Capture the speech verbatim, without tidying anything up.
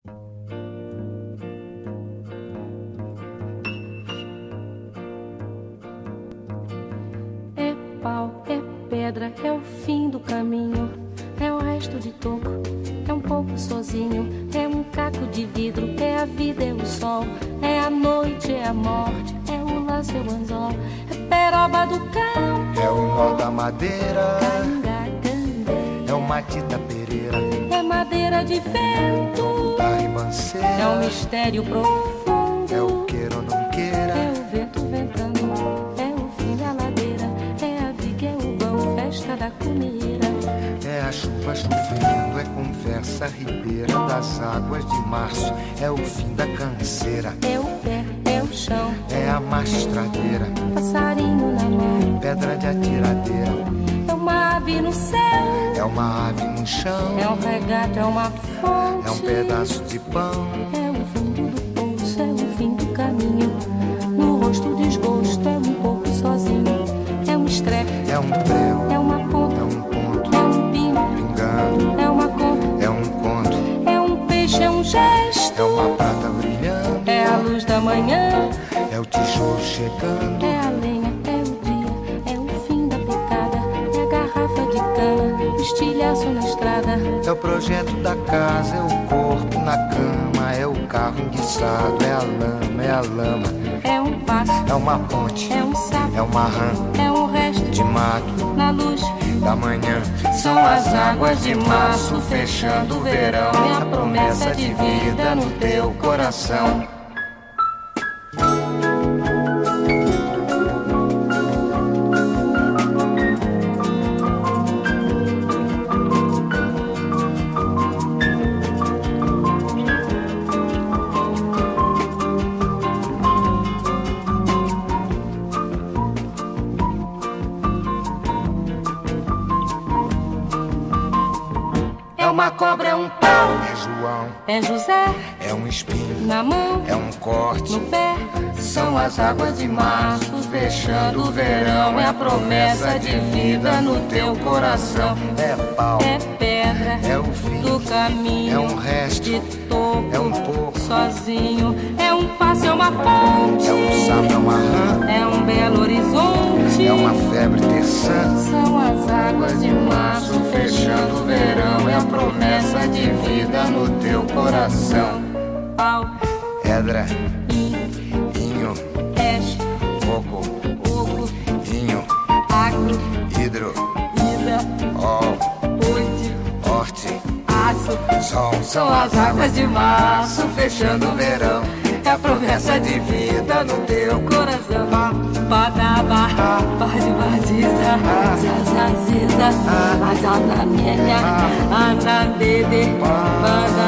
É pau, é pedra, é o fim do caminho, é o resto de toco, é um pouco sozinho, é um caco de vidro, é a vida, é o sol, é a noite, é a morte, é o laço, é o anzol, é peroba do campo, é o nó da madeira, Cangagandê, é o matita pereira, é madeira de vento, da ribanceira, é um mistério profundo, é o queira ou não queira, é o vento ventando, é o fim da ladeira, é a viga, é o vão, festa da comida, é a chuva chovendo, é conversa ribeira das águas de março, é o fim da canseira, é o pé, é o chão, é a mastradeira, passarinho na mão, pedra de atiradeira, é uma ave no céu, é uma ave no chão, é um regato, é uma fonte, é um pedaço de pão, é o fundo do poço, é o fim do caminho, no rosto o desgosto, é um pouco sozinho, é um estrepe, é um prego, é uma ponta, é um ponto, é um pino, pingando, é uma conta, é um conto, é um peixe, é um gesto, é uma prata brilhando, é a luz da manhã, é o tijolo chegando, é a lenha, é o dia, é o fim da picada, é a garrafa de cana, o estilhaço na estrada, é o projeto da casa, é o corpo na cama, é o carro enguiçado, é a lama, é a lama, é um passo, é uma ponte, é um sapo, é uma rã é um resto de mato na luz da manhã, são as águas de março fechando o verão, é a promessa de vida no teu coração. É uma cobra, é um pau, é João, é José, é um espinho, na mão, é um corte, no pé, são as águas de março fechando o verão, é a promessa de vida no teu coração, é pau, é pedra, é o fim do caminho, é um resto, de toco, é um pouco, sozinho, é um passo, é uma ponte, é um sapo, é uma rã, é um belo horizonte, é uma febre terçã, são as águas de março fechando o verão, é a promessa de vida no teu coração, pau, pedra, inho, inho, peixe, coco, oco, inho, agro, hidro, ida, ol, urte, horte, aço, sol, são as águas de março fechando o verão, é a promessa de vida no teu coração. Badaba, badibaziza, zazaziza, azanamienya, anandede, bada